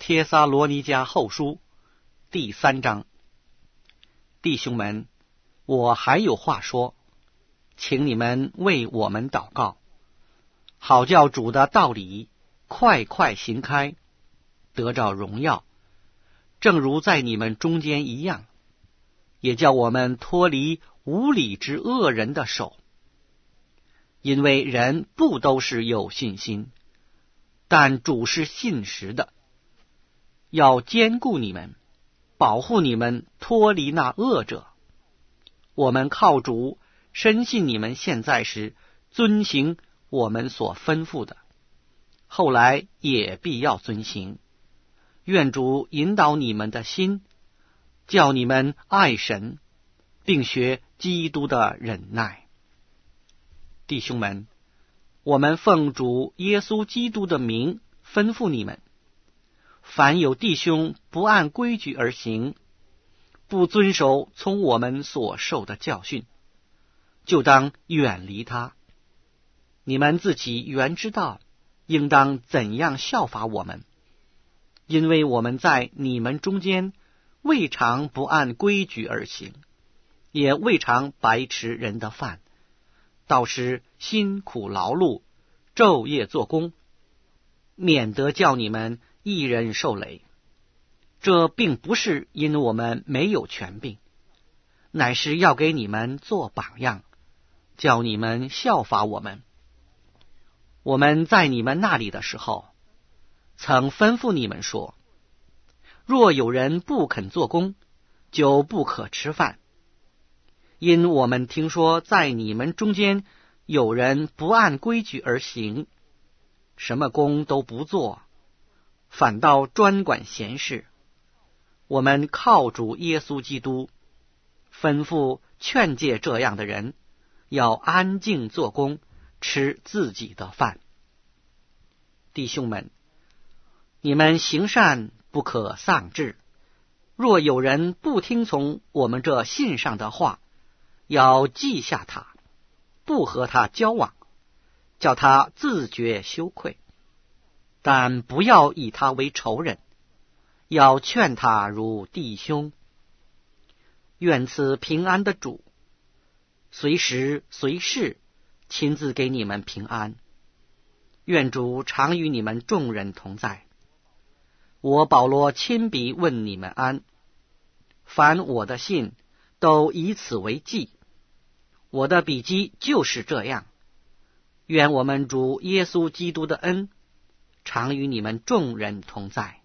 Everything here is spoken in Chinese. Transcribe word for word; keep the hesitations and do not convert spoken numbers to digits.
帖撒罗尼迦后书第三章。弟兄们，我还有话说，请你们为我们祷告，好叫主的道理快快行开，得着荣耀，正如在你们中间一样，也叫我们脱离无理之恶人的手。因为人不都是有信心，但主是信实的，要坚固你们，保护你们脱离那恶者。我们靠主深信你们现在时遵行我们所吩咐的，后来也必要遵行。愿主引导你们的心，叫你们爱神，并学基督的忍耐。弟兄们，我们奉主耶稣基督的名吩咐你们，凡有弟兄不按规矩而行，不遵守从我们所受的教训，就当远离他。你们自己原知道应当怎样效法我们，因为我们在你们中间未尝不按规矩而行，也未尝白吃人的饭，倒是辛苦劳碌，昼夜做工，免得叫你们一人受累。这并不是因我们没有权柄，乃是要给你们做榜样，叫你们效法我们。我们在你们那里的时候，曾吩咐你们说，若有人不肯做工，就不可吃饭。因我们听说在你们中间有人不按规矩而行，什么工都不做，反倒专管闲事。我们靠主耶稣基督，吩咐劝诫这样的人，要安静做工，吃自己的饭。弟兄们，你们行善不可丧志，若有人不听从我们这信上的话，要记下他，不和他交往，叫他自觉羞愧，但不要以他为仇人，要劝他如弟兄。愿此平安的主，随时随事亲自给你们平安。愿主常与你们众人同在。我保罗亲笔问你们安，凡我的信都以此为记。我的笔记就是这样。愿我们主耶稣基督的恩常与你们众人同在。